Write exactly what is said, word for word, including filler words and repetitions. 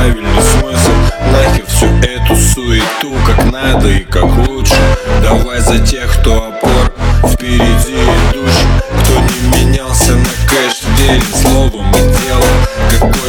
правильный смысл. Нахер всю эту суету, как надо и как лучше. Давай за тех, кто опор, впереди идущий, кто не менялся на кэш, верен словом и делом. Какой